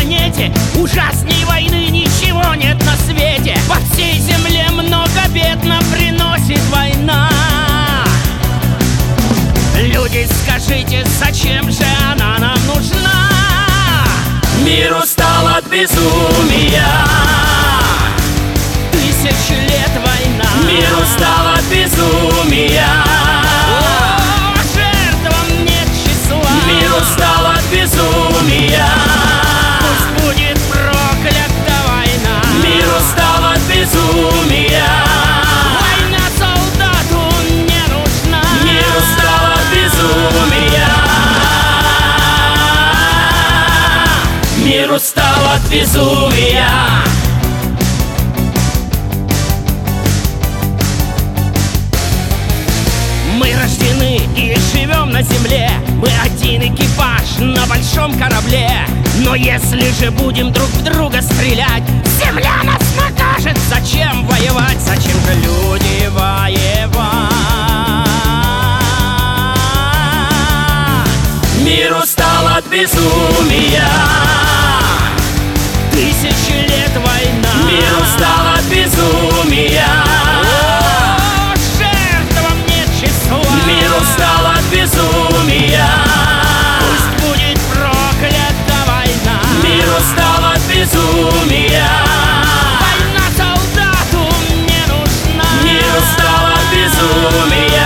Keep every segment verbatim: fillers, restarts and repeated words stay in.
планете. Ужасней войны ничего нет на свете. По всей земле много бед нам приносит война. Люди, скажите, зачем же она нам нужна? Мир устал от безумия. Тысячи лет война. Мир устал от безумия. О, жертвам нет числа. Мир устал от безумия. Пусть будет проклята война. Мир устал от безумия. Война солдату не нужна. Мир устал от безумия. Мир устал от безумия. Мы рождены и живем на земле. Мы один экипаж на большом корабле. Но если же будем друг в друга стрелять, земля нас накажет. Зачем воевать? Зачем же люди воевать? Мир устал от безумия. Тысячи лет война. Мир устал от безумия. О, жертвам нет числа. Мир устал от безумия. Пусть будет проклята война. Мир устал от безумия. Война солдату не нужна. Мир устал от безумия.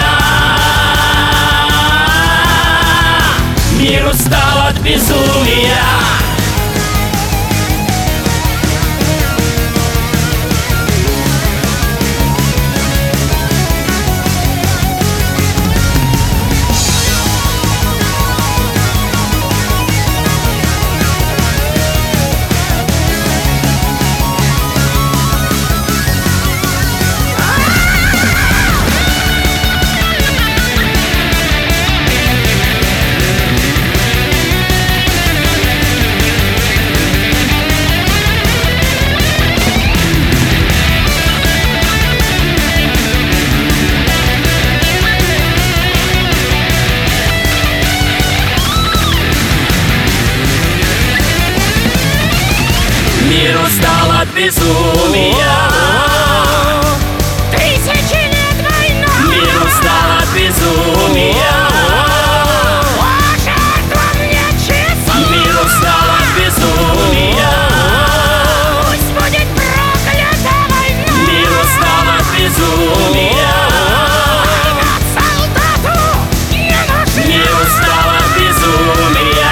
Мир устал от безумия. Мир устал от безумия. Тысячи лет война. Мир устал от безумия. О, жертвам нет числа. Мир устал от безумия. Пусть будет проклята война. Мир устал от безумия. Война солдату не нужна. Мир устал от безумия.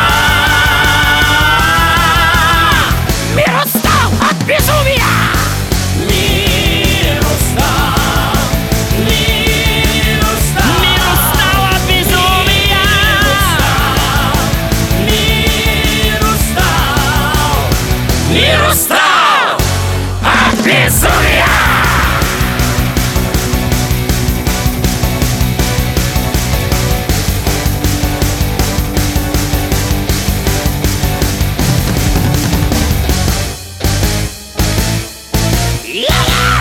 Мир устал от безумия! Мир устал, мир устал, мир устал от безумия! Мир устал, мир устал от безумия! Yeah!